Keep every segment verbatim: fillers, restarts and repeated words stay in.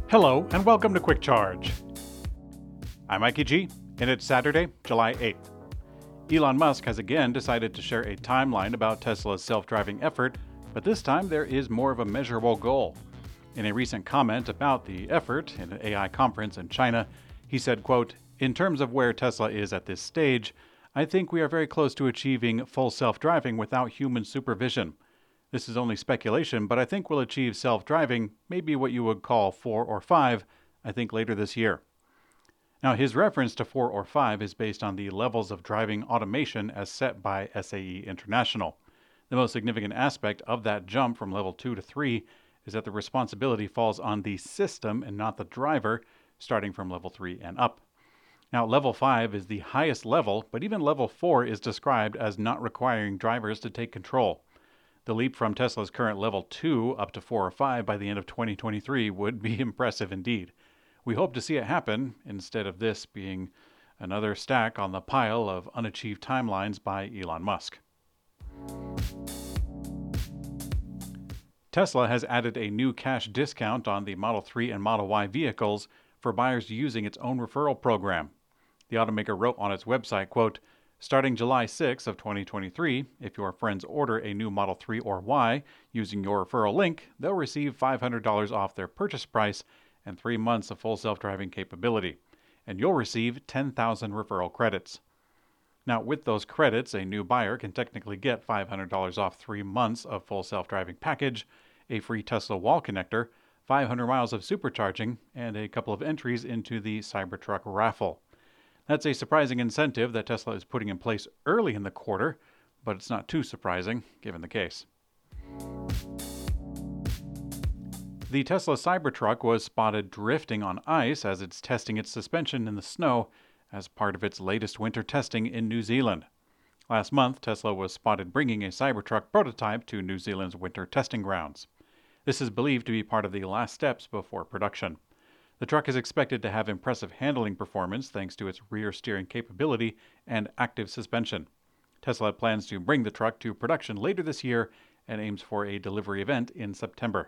Hello, and welcome to Quick Charge. I'm Mikey G, and it's Saturday, July eighth. Elon Musk has again decided to share a timeline about Tesla's self-driving effort, but this time there is more of a measurable goal. In a recent comment about the effort in an A I conference in China, he said, quote, "In terms of where Tesla is at this stage, I think we are very close to achieving full self-driving without human supervision. This is only speculation, but I think we'll achieve self-driving, maybe what you would call four or five, I think later this year." Now, his reference to four or five is based on the levels of driving automation as set by S A E International. The most significant aspect of that jump from level two to three is that the responsibility falls on the system and not the driver, starting from level three and up. Now, level five is the highest level, but even level four is described as not requiring drivers to take control. The leap from Tesla's current level two up to four or five by the end of twenty twenty-three would be impressive indeed. We hope to see it happen, instead of this being another stack on the pile of unachieved timelines by Elon Musk. Tesla has added a new cash discount on the Model three and Model Y vehicles for buyers using its own referral program. The automaker wrote on its website, quote, "Starting July sixth of twenty twenty-three, if your friends order a new Model three or Y using your referral link, they'll receive five hundred dollars off their purchase price and three months of full self-driving capability, and you'll receive ten thousand referral credits." Now, with those credits, a new buyer can technically get five hundred dollars off three months of full self-driving package, a free Tesla wall connector, five hundred miles of supercharging, and a couple of entries into the Cybertruck raffle. That's a surprising incentive that Tesla is putting in place early in the quarter, but it's not too surprising, given the case. The Tesla Cybertruck was spotted drifting on ice as it's testing its suspension in the snow as part of its latest winter testing in New Zealand. Last month, Tesla was spotted bringing a Cybertruck prototype to New Zealand's winter testing grounds. This is believed to be part of the last steps before production. The truck is expected to have impressive handling performance thanks to its rear steering capability and active suspension. Tesla plans to bring the truck to production later this year and aims for a delivery event in September.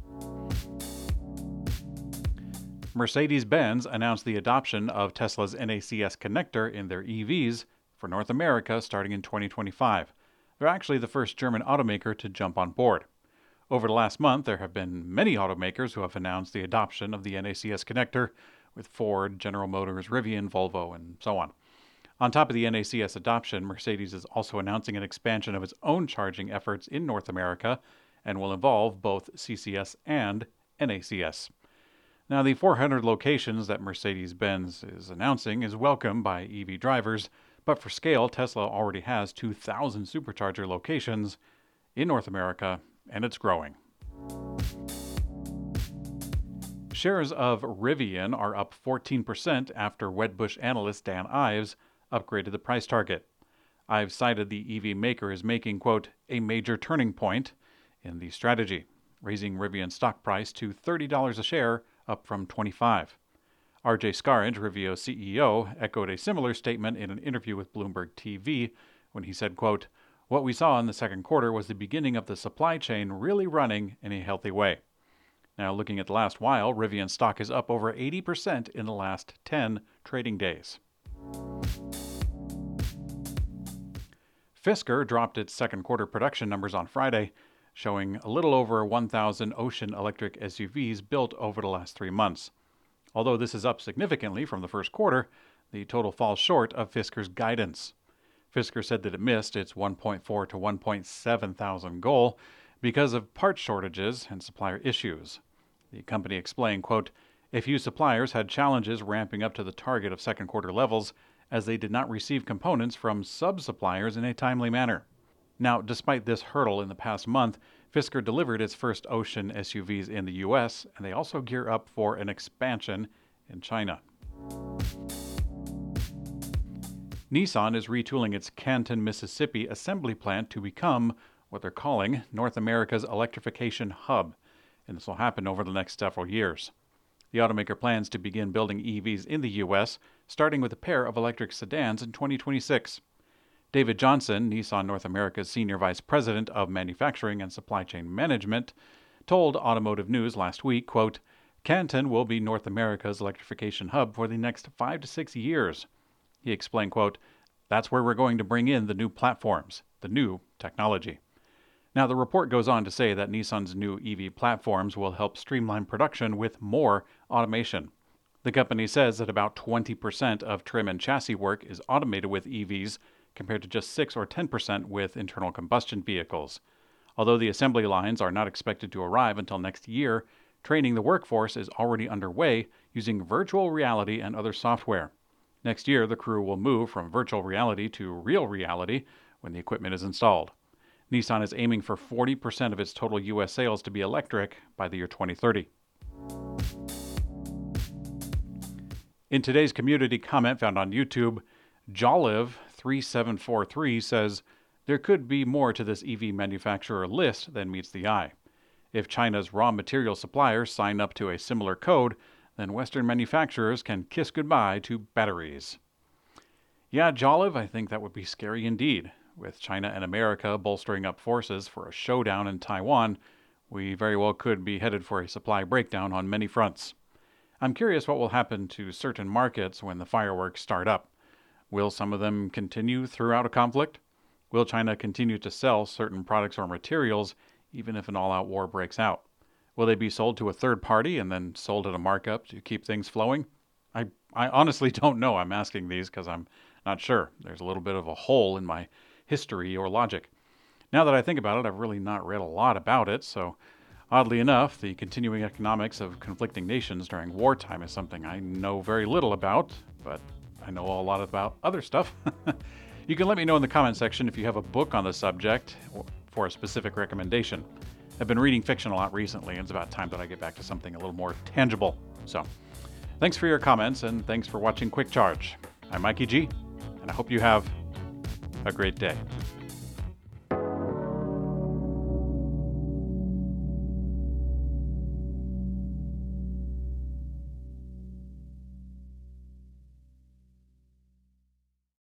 Mercedes-Benz announced the adoption of Tesla's N A C S connector in their E Vs for North America starting in twenty twenty-five. They're actually the first German automaker to jump on board. Over the last month, there have been many automakers who have announced the adoption of the N A C S connector, with Ford, General Motors, Rivian, Volvo, and so on. On top of the N A C S adoption, Mercedes is also announcing an expansion of its own charging efforts in North America and will involve both C C S and N A C S. Now, the four hundred locations that Mercedes-Benz is announcing is welcome by E V drivers, but for scale, Tesla already has two thousand supercharger locations in North America, and it's growing. Shares of Rivian are up fourteen percent after Wedbush analyst Dan Ives upgraded the price target. Ives cited the E V maker as making, quote, "a major turning point" in the strategy, raising Rivian's stock price to thirty dollars a share, up from twenty-five dollars. R J Scaringe, Rivian's C E O, echoed a similar statement in an interview with Bloomberg T V when he said, quote, "What we saw in the second quarter was the beginning of the supply chain really running in a healthy way." Now, looking at the last while, Rivian's stock is up over eighty percent in the last ten trading days. Fisker dropped its second quarter production numbers on Friday, showing a little over one thousand Ocean electric S U Vs built over the last three months. Although this is up significantly from the first quarter, the total falls short of Fisker's guidance. Fisker said that it missed its one point four to one point seven thousand goal because of part shortages and supplier issues. The company explained, quote, "A few suppliers had challenges ramping up to the target of second quarter levels as they did not receive components from sub-suppliers in a timely manner." Now, despite this hurdle in the past month, Fisker delivered its first Ocean S U Vs in the U S, and they also gear up for an expansion in China. Nissan is retooling its Canton, Mississippi assembly plant to become what they're calling North America's electrification hub, and this will happen over the next several years. The automaker plans to begin building E Vs in the U S, starting with a pair of electric sedans in twenty twenty-six. David Johnson, Nissan North America's Senior Vice President of Manufacturing and Supply Chain Management, told Automotive News last week, quote, Canton will be North America's electrification hub for the next five to six years. He explained, quote, "That's where we're going to bring in the new platforms, the new technology." Now, the report goes on to say that Nissan's new E V platforms will help streamline production with more automation. The company says that about twenty percent of trim and chassis work is automated with E Vs, compared to just six or ten percent with internal combustion vehicles. Although the assembly lines are not expected to arrive until next year, training the workforce is already underway using virtual reality and other software. Next year, the crew will move from virtual reality to real reality when the equipment is installed. Nissan is aiming for forty percent of its total U S sales to be electric by the year twenty thirty. In today's community comment found on YouTube, Joliv three seven four three says, "There could be more to this E V manufacturer list than meets the eye. If China's raw material suppliers sign up to a similar code, then Western manufacturers can kiss goodbye to batteries." Yeah, Joliv, I think that would be scary indeed. With China and America bolstering up forces for a showdown in Taiwan, we very well could be headed for a supply breakdown on many fronts. I'm curious what will happen to certain markets when the fireworks start up. Will some of them continue throughout a conflict? Will China continue to sell certain products or materials even if an all-out war breaks out? Will they be sold to a third party and then sold at a markup to keep things flowing? I, I honestly don't know. I'm asking these because I'm not sure. There's a little bit of a hole in my history or logic. Now that I think about it, I've really not read a lot about it, so oddly enough, the continuing economics of conflicting nations during wartime is something I know very little about, but I know a lot about other stuff. You can let me know in the comment section if you have a book on the subject for a specific recommendation. I've been reading fiction a lot recently, and it's about time that I get back to something a little more tangible. So, thanks for your comments, and thanks for watching Quick Charge. I'm Mikey G, and I hope you have a great day.